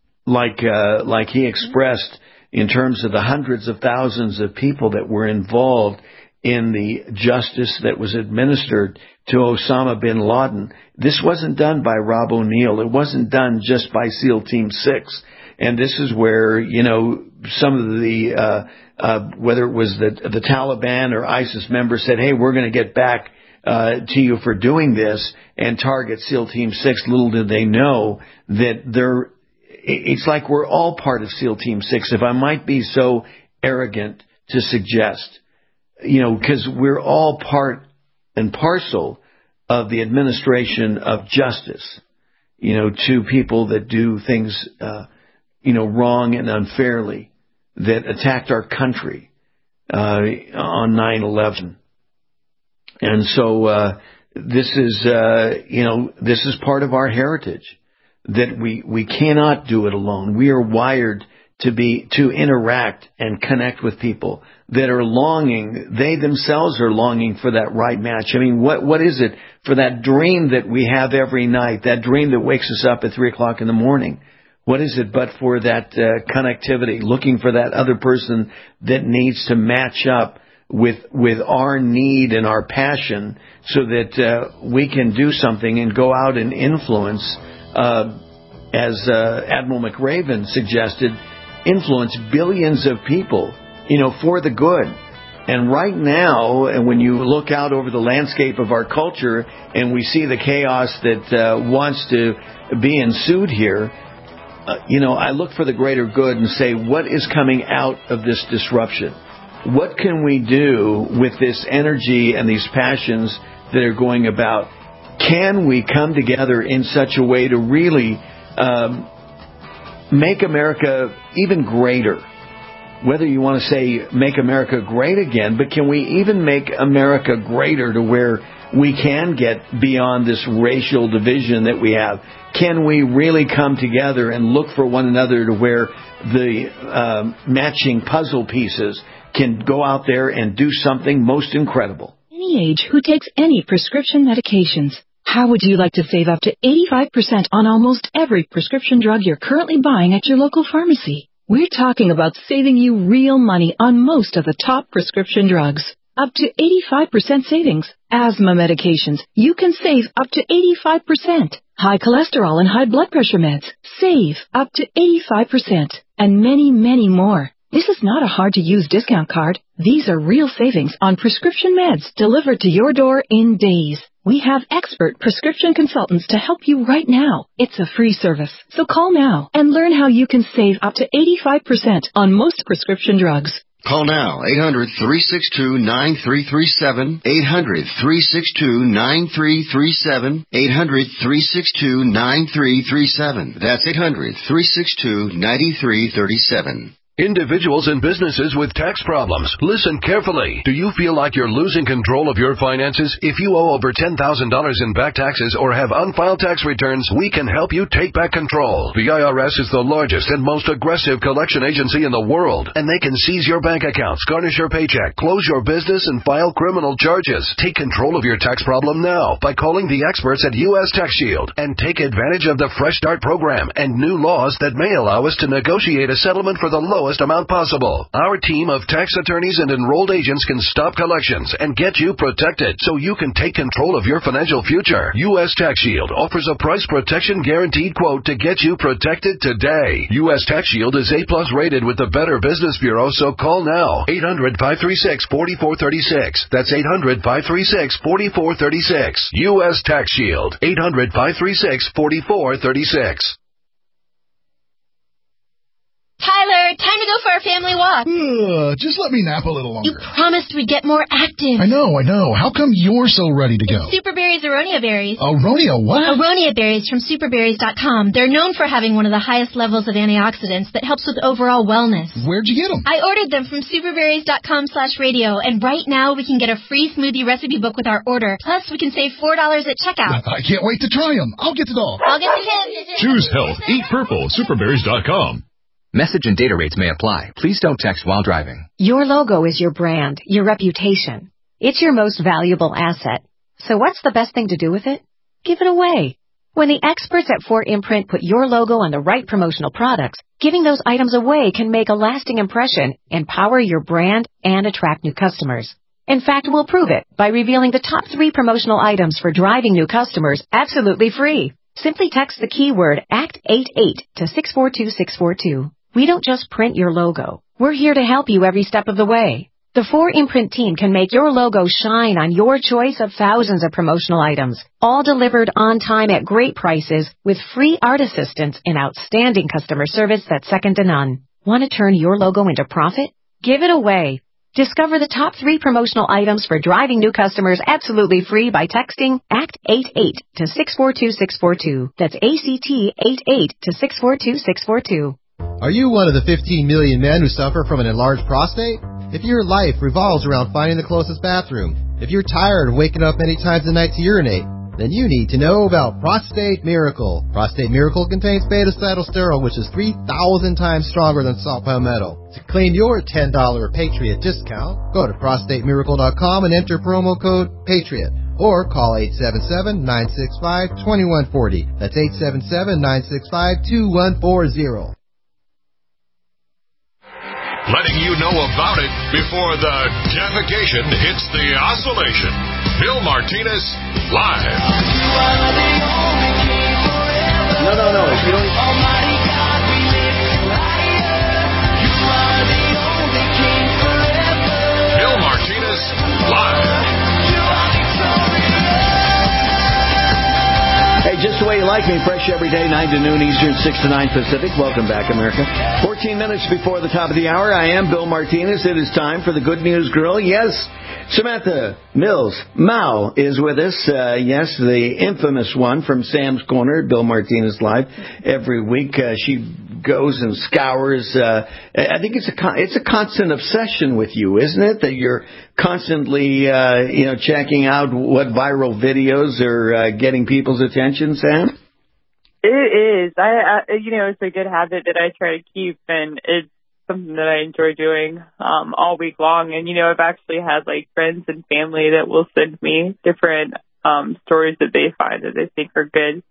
like he expressed in terms of the hundreds of thousands of people that were involved in the justice that was administered to Osama bin Laden. This wasn't done by Rob O'Neill. It wasn't done just by SEAL Team 6. And this is where, some of the, whether it was the Taliban or ISIS members said, hey, we're going to get back to you for doing this and target SEAL Team 6. Little did they know that it's like we're all part of SEAL Team 6, if I might be so arrogant to suggest, because we're all part and parcel of the administration of justice, to people that do things, wrong and unfairly, that attacked our country on 9/11. And so this is part of our heritage, that we cannot do it alone. We are wired to interact and connect with people that are longing. They themselves are longing for that right match. I mean, what is it for that dream that we have every night, that dream that wakes us up at 3:00 in the morning? What is it but for that connectivity, looking for that other person that needs to match up with our need and our passion so that we can do something and go out and influence, as Admiral McRaven suggested, influence billions of people, for the good. And right now, and when you look out over the landscape of our culture and we see the chaos that wants to be ensued here, I look for the greater good and say, what is coming out of this disruption? What can we do with this energy and these passions that are going about? Can we come together in such a way to really make America even greater? Whether you want to say make America great again, but can we even make America greater to where we can get beyond this racial division that we have? Can we really come together and look for one another to where the matching puzzle pieces can go out there and do something most incredible? Any age who takes any prescription medications. How would you like to save up to 85% on almost every prescription drug you're currently buying at your local pharmacy? We're talking about saving you real money on most of the top prescription drugs. Up to 85% savings. Asthma medications, you can save up to 85%. High cholesterol and high blood pressure meds, save up to 85%. And many, many more. This is not a hard-to-use discount card. These are real savings on prescription meds delivered to your door in days. We have expert prescription consultants to help you right now. It's a free service. So call now and learn how you can save up to 85% on most prescription drugs. Call now, 800-362-9337, 800-362-9337, 800-362-9337. That's 800-362-9337. Individuals and businesses with tax problems, listen carefully. Do you feel like you're losing control of your finances? If you owe over $10,000 in back taxes or have unfiled tax returns, we can help you take back control. The IRS is the largest and most aggressive collection agency in the world, and they can seize your bank accounts, garnish your paycheck, close your business, and file criminal charges. Take control of your tax problem now by calling the experts at U.S. Tax Shield and take advantage of the Fresh Start program and new laws that may allow us to negotiate a settlement for the lowest lowest amount possible. Our team of tax attorneys and enrolled agents can stop collections and get you protected so you can take control of your financial future. U.S. Tax Shield offers a price protection guaranteed quote to get you protected today. U.S. Tax Shield is A+ rated with the Better Business Bureau, so call now. 800-536-4436. That's 800-536-4436. U.S. Tax Shield. 800-536-4436. Tyler, time to go for our family walk. Just let me nap a little longer. You promised we'd get more active. I know. How come you're so ready to go? Superberry's Aronia berries. Aronia what? Aronia berries from superberries.com. They're known for having one of the highest levels of antioxidants that helps with overall wellness. Where'd you get them? I ordered them from superberries.com/radio, and right now we can get a free smoothie recipe book with our order. Plus, we can save $4 at checkout. I can't wait to try them. I'll get the dog. I'll get the kids. Choose health. Eat purple. Superberries.com. Message and data rates may apply. Please don't text while driving. Your logo is your brand, your reputation. It's your most valuable asset. So what's the best thing to do with it? Give it away. When the experts at 4imprint put your logo on the right promotional products, giving those items away can make a lasting impression, empower your brand, and attract new customers. In fact, we'll prove it by revealing the top 3 promotional items for driving new customers absolutely free. Simply text the keyword ACT88 to 642642. We don't just print your logo. We're here to help you every step of the way. The 4imprint team can make your logo shine on your choice of thousands of promotional items, all delivered on time at great prices with free art assistance and outstanding customer service that's second to none. Want to turn your logo into profit? Give it away. Discover the top 3 promotional items for driving new customers absolutely free by texting ACT88 to 642642. That's ACT88 to 642642. Are you one of the 15 million men who suffer from an enlarged prostate? If your life revolves around finding the closest bathroom, if you're tired of waking up many times a night to urinate, then you need to know about Prostate Miracle. Prostate Miracle contains beta-cytosterol, which is 3,000 times stronger than salt palmetto. To claim your $10 Patriot discount, go to prostatemiracle.com and enter promo code PATRIOT. Or call 877-965-2140. That's 877-965-2140. Letting you know about it before the defecation hits the oscillation. Bill Martinez, live. No. If you don't... Almighty God, we lift you higher. You are the only king forever. Bill Martinez, live. Hey, just the way you like me, fresh every day, 9 to noon Eastern, 6 to 9 Pacific. Welcome back, America. 14 minutes before the top of the hour, I am Bill Martinez. It is time for the Good News Grill. Yes, Samantha Mills Mao is with us. Yes, the infamous one from Sam's Corner, Bill Martinez Live. Every week she goes and scours. I think it's a constant obsession with you, isn't it? That you're constantly, checking out what viral videos are getting people's attention, Sam? It is. It's a good habit that I try to keep, and it's something that I enjoy doing all week long. And, I've actually had, friends and family that will send me different stories that they find that they think are good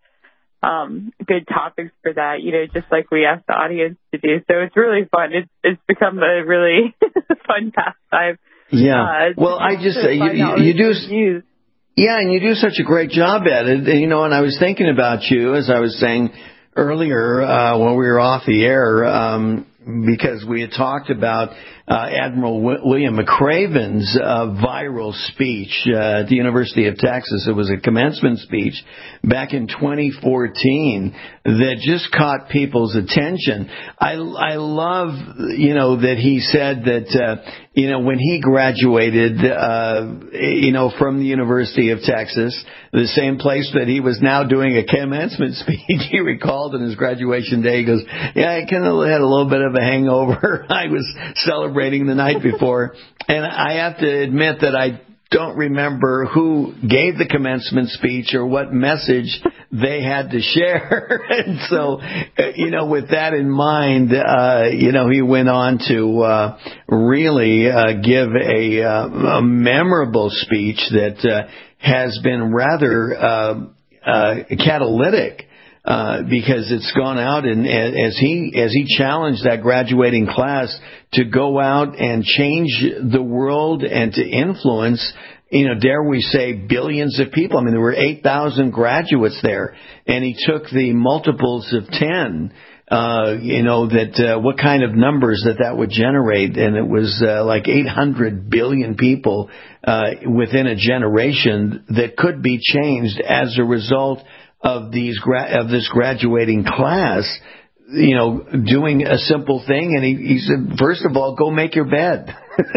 topics for that, just like we asked the audience to do. So it's really fun. It's become a really fun pastime. Yeah. Well, I just say you do. Yeah, and you do such a great job at it. And I was thinking about you, as I was saying earlier when we were off the air, because we had talked about Admiral William McRaven's viral speech at the University of Texas. It was a commencement speech back in 2014 that just caught people's attention. I love, that he said that, when he graduated, from the University of Texas, the same place that he was now doing a commencement speech, he recalled in his graduation day, he goes, yeah, I kind of had a little bit of a hangover. I was celebrating the night before, and I have to admit that I don't remember who gave the commencement speech or what message they had to share. And so, with that in mind, he went on to really give a memorable speech that has been rather catalytic because it's gone out, and as he challenged that graduating class to go out and change the world and to influence, dare we say, billions of people. I mean, there were 8,000 graduates there, and he took the multiples of 10. What kind of numbers that would generate, and it was like 800 billion people within a generation that could be changed as a result of this graduating class, doing a simple thing. And he said, first of all, go make your bed.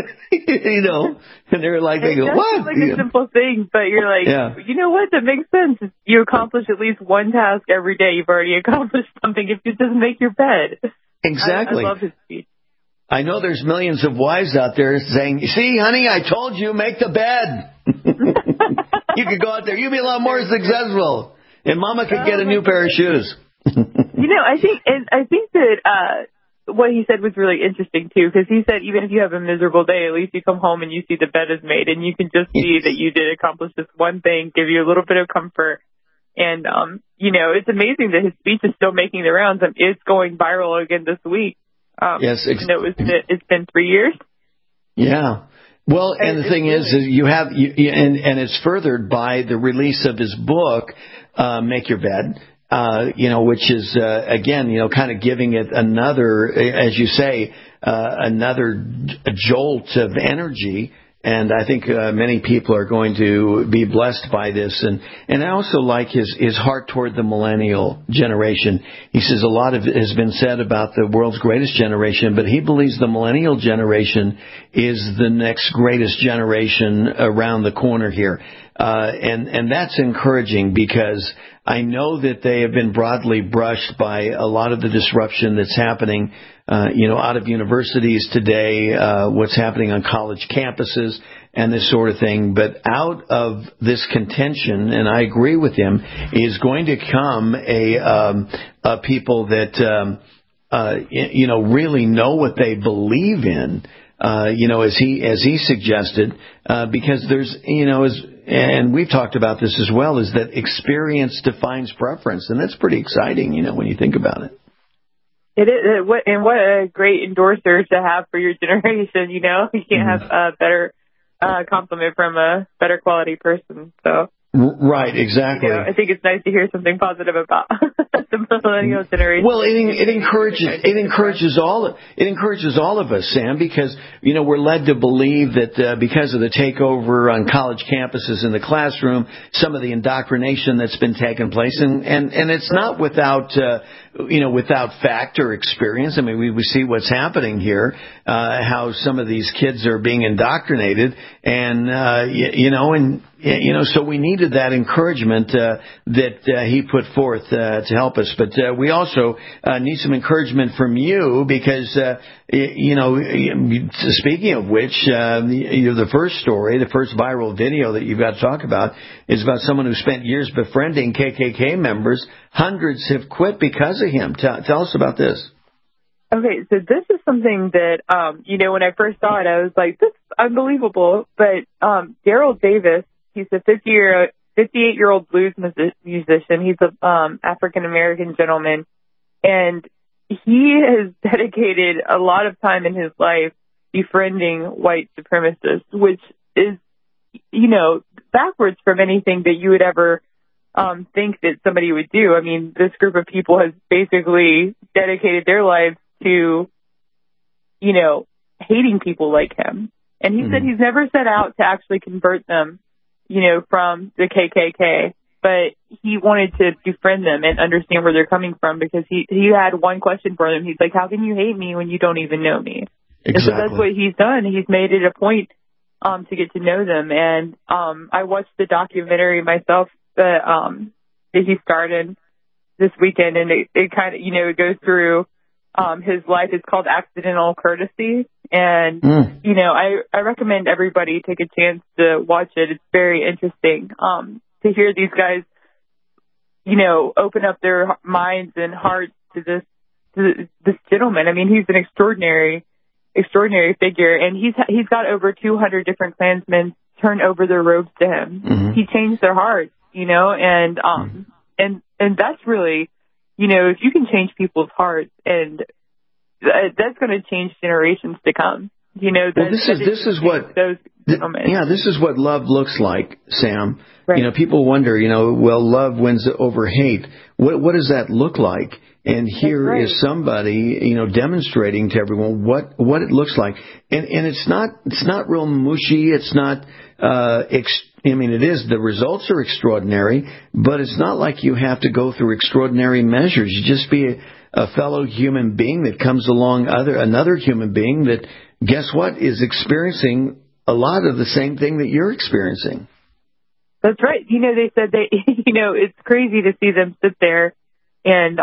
And they're like, they go, what? It's like a simple thing, but you're like, you know what? That makes sense. If you accomplish at least one task every day, you've already accomplished something if you just make your bed. Exactly. I love his speech. I know there's millions of wives out there saying, see, honey, I told you, make the bed. You could go out there. You'd be a lot more successful. And Mama could get a new pair of shoes. I think that what he said was really interesting, too, because he said even if you have a miserable day, at least you come home and you see the bed is made, and you can just see that you did accomplish this one thing, give you a little bit of comfort. And, it's amazing that his speech is still making the rounds. It's going viral again this week. Yes. It's been 3 years. Yeah. Well, and the thing is you have, and it's furthered by the release of his book, Make Your Bed. Which is, again, kind of giving it another, as you say, another jolt of energy. And I think many people are going to be blessed by this. And I also like his heart toward the millennial generation. He says a lot of it has been said about the world's greatest generation, but he believes the millennial generation is the next greatest generation around the corner here. And that's encouraging because I know that they have been broadly brushed by a lot of the disruption that's happening, out of universities today, what's happening on college campuses and this sort of thing. But out of this contention, and I agree with him, is going to come a people that, really know what they believe in. As he suggested, because there's, and we've talked about this as well, is that experience defines preference, and that's pretty exciting, when you think about it. It is, what a great endorser to have for your generation. You can't have a better compliment from a better quality person. So. Right, exactly. I think it's nice to hear something positive about the millennial generation. Well, it encourages all of us, Sam, because we're led to believe that because of the takeover on college campuses in the classroom, some of the indoctrination that's been taking place, and it's not without fact or experience. I mean, we see what's happening here, how some of these kids are being indoctrinated, and so we needed that encouragement that he put forth to help us. But we also need some encouragement from you because, speaking of which, the first story, the first viral video that you've got to talk about is about someone who spent years befriending KKK members. Hundreds have quit because of him. Tell us about this. Okay, so this is something that, when I first saw it, I was like, this is unbelievable. But Daryl Davis, he's a 58-year-old blues musician. He's an African-American gentleman, and he has dedicated a lot of time in his life befriending white supremacists, which is, backwards from anything that you would ever think that somebody would do. I mean, this group of people has basically dedicated their lives to, hating people like him. And he said he's never set out to actually convert them, from the KKK, but he wanted to befriend them and understand where they're coming from because he had one question for them. He's like, how can you hate me when you don't even know me? Exactly. And so that's what he's done. He's made it a point to get to know them. And I watched the documentary myself that he started this weekend, and it kind of, it goes through his life. It's called Accidental Courtesy. And, I recommend everybody take a chance to watch it. It's very interesting to hear these guys, open up their minds and hearts to this gentleman. I mean, he's an extraordinary figure, and he's got over 200 different Klansmen turn over their robes to him. Mm-hmm. He changed their hearts, and that's really you know, if you can change people's hearts, and that's going to change generations to come. You know, this is what love looks like, Sam. Right. You know, people wonder, you know, well, love wins over hate. What does that look like? And here is somebody, you know, demonstrating to everyone what it looks like. And it's not real mushy. It's not, it is, the results are extraordinary, but it's not like you have to go through extraordinary measures. You just be a fellow human being that comes along another human being that, guess what, is experiencing a lot of the same thing that you're experiencing. That's right. You know, they said you know, it's crazy to see them sit there and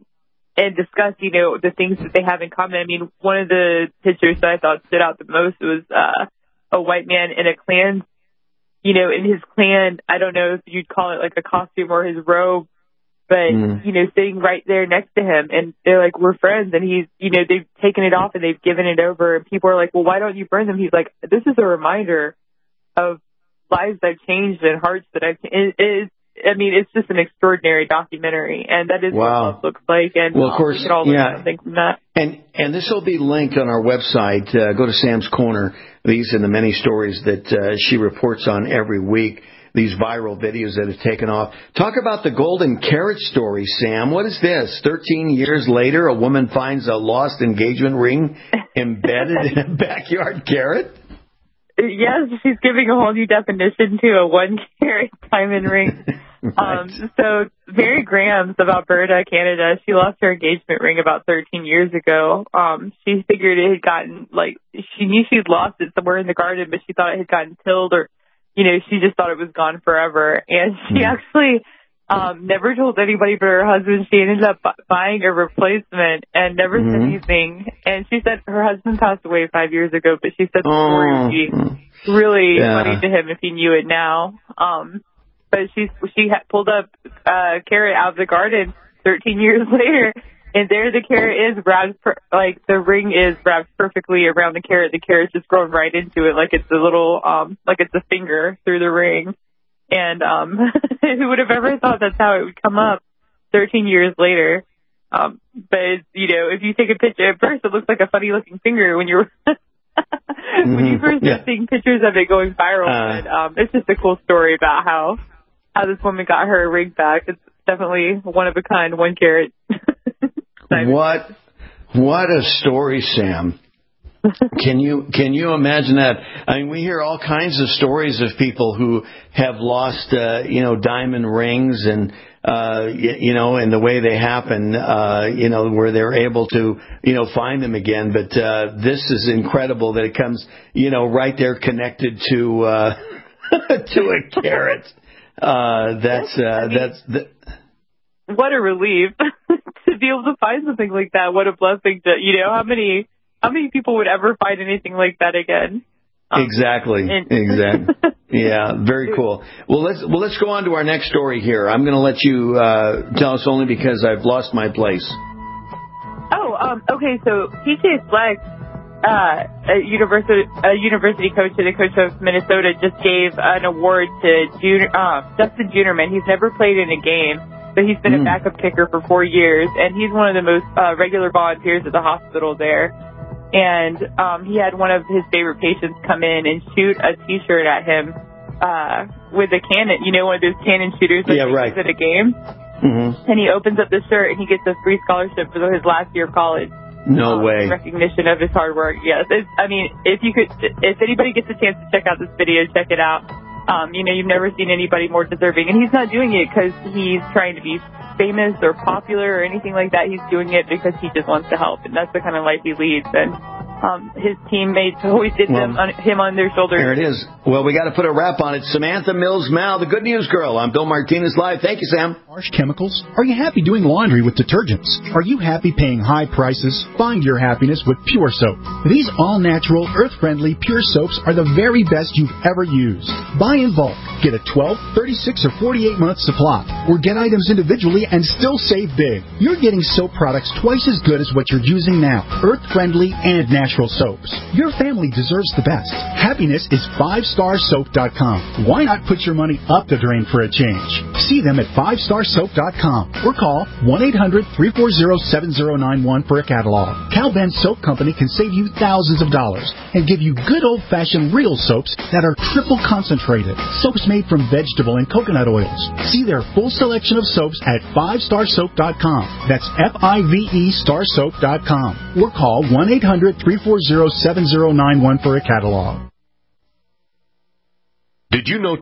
discuss, you know, the things that they have in common. I mean, one of the pictures that I thought stood out the most was a white man in a Klan, you know, in his Klan, I don't know if you'd call it like a costume or his robe, but, you know, sitting right there next to him. And they're like, we're friends. And he's, you know, they've taken it off and they've given it over. And people are like, well, why don't you burn them? He's like, this is a reminder of lives I've changed and hearts that I've changed. It's just an extraordinary documentary, and that is what love looks like. And well, of course, we can all learn something from that. And this will be linked on our website. Go to Sam's Corner. These and the many stories that she reports on every week. These viral videos that have taken off. Talk about the golden carrot story, Sam. What is this? 13 years later, a woman finds a lost engagement ring embedded in a backyard carrot? Yes, she's giving a whole new definition to a 1-carat diamond ring. Right. So Mary Grahams of Alberta, Canada, she lost her engagement ring about 13 years ago. She figured it had gotten, she knew she'd lost it somewhere in the garden, but she thought it had gotten killed, or, you know, she just thought it was gone forever. And she actually never told anybody but her husband. She ended up buying a replacement and never said anything. And she said her husband passed away 5 years ago, but she said the story would be really funny to him if he knew it now. But she pulled up a carrot out of the garden 13 years later, and there the carrot is wrapped, the ring is wrapped perfectly around the carrot. The carrot's just grown right into it, like it's a little, like it's a finger through the ring. And who would have ever thought that's how it would come up 13 years later? But, you know, if you take a picture, at first it looks like a funny-looking finger when you're when you first start seeing pictures of it going viral. But it's just a cool story about how this woman got her ring back. It's definitely one of a kind, 1 carat. What a story, Sam. Can you imagine that? I mean, we hear all kinds of stories of people who have lost, diamond rings and, and the way they happen, where they're able to, find them again. But, this is incredible that it comes, right there connected to a carrot. What a relief to be able to find something like that. What a blessing to, how many people would ever find anything like that again? Exactly. Yeah, very cool. Well, let's go on to our next story here. I'm going to let you tell us only because I've lost my place. Okay. So PJ Fleck, a university coach and a coach of Minnesota, just gave an award to Justin Junerman. He's never played in a game, but he's been a backup kicker for 4 years, and he's one of the most regular volunteers at the hospital there. And he had one of his favorite patients come in and shoot a T-shirt at him with a cannon, one of those cannon shooters that use at a game. Mm-hmm. And he opens up the shirt and he gets a free scholarship for his last year of college. No way. In recognition of his hard work. Yes. If anybody gets a chance to check out this video, check it out. You've never seen anybody more deserving. And he's not doing it because he's trying to be famous or popular or anything like that. He's doing it because he just wants to help, and that's the kind of life he leads. And his teammates always did him on their shoulders. There it is. Well, we got to put a wrap on it. Samantha Mills-Mal, the Good News Girl. I'm Bill Martinez Live. Thank you, Sam. Harsh chemicals? Are you happy doing laundry with detergents? Are you happy paying high prices? Find your happiness with Pure Soap. These all-natural, earth-friendly Pure Soaps are the very best you've ever used. Buy in bulk. Get a 12, 36, or 48-month supply. Or get items individually and still save big. You're getting soap products twice as good as what you're using now. Earth-friendly and natural soaps. Your family deserves the best. Happiness is 5starsoap.com. Why not put your money up the drain for a change? See them at 5starsoap.com or call 1-800-340-7091 for a catalog. Cal-Ben Soap Company can save you thousands of dollars and give you good old-fashioned real soaps that are triple concentrated. Soaps made from vegetable and coconut oils. See their full selection of soaps at 5starsoap.com. That's F-I-V-E starsoap.com. Or call 1-800-340-7091 for a catalog. Did you know